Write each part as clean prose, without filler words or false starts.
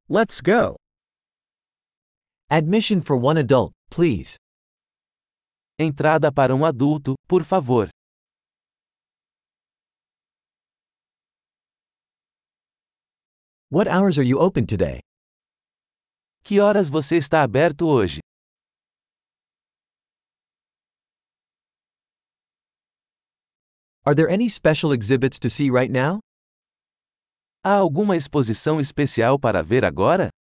Let's go. Admission for one adult, please. Entrada para um adulto, por favor. What hours are you open today? Que horas você está aberto hoje? Are there any special exhibits to see right now? Há alguma exposição especial para ver agora?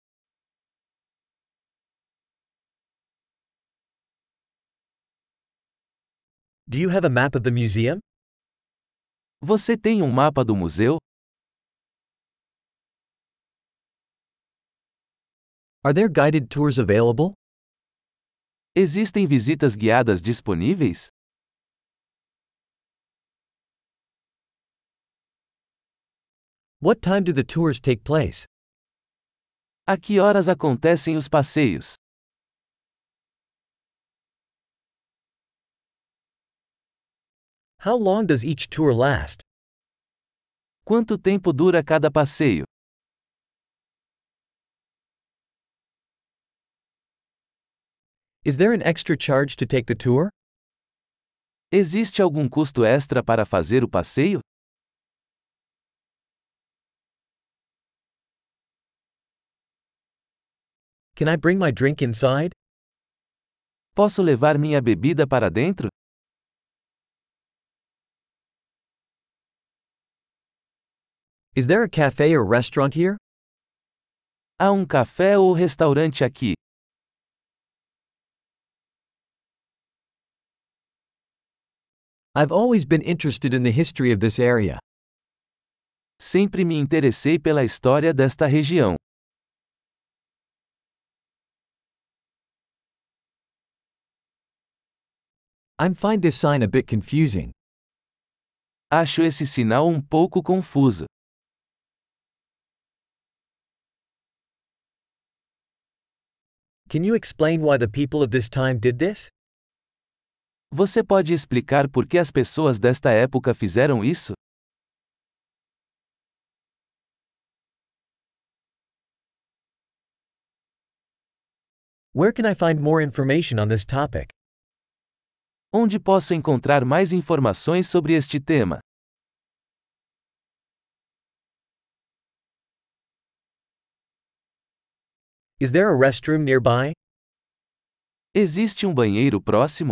Do you have a map of the museum? Você tem um mapa do museu? Are there guided tours available? Existem visitas guiadas disponíveis? What time do the tours take place? A que horas acontecem os passeios? How long does each tour last? Quanto tempo dura cada passeio? Is there an extra charge to take the tour? Existe algum custo extra para fazer o passeio? Can I bring my drink inside? Posso levar minha bebida para dentro? Is there a cafe or restaurant here? Há um café ou restaurante aqui? I've always been interested in the history of this area. Sempre me interessei pela história desta região. I find this sign a bit confusing. Acho esse sinal um pouco confuso. Can you explain why the people of this time did this? Você pode explicar por que as pessoas desta época fizeram isso? Where can I find more information on this topic? Onde posso encontrar mais informações sobre este tema? Is there a restroom nearby? Existe um banheiro próximo?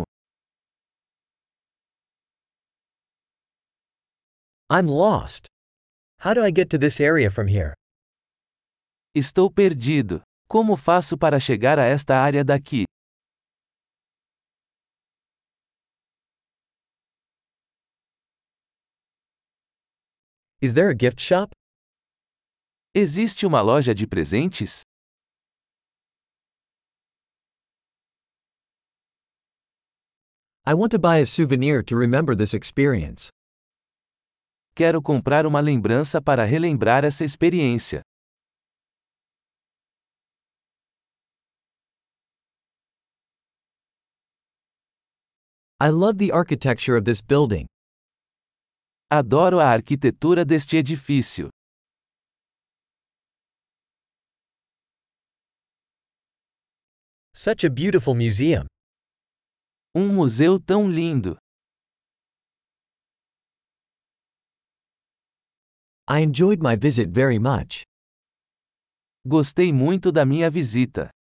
I'm lost. How do I get to this area from here? Estou perdido. Como faço para chegar a esta área daqui? Is there a gift shop? Existe uma loja de presentes? I want to buy a souvenir to remember this experience. Quero comprar uma lembrança para relembrar essa experiência. I love the architecture of this building. Adoro a arquitetura deste edifício. Such a beautiful museum. Museu tão lindo. I enjoyed my visit very much. Gostei muito da minha visita.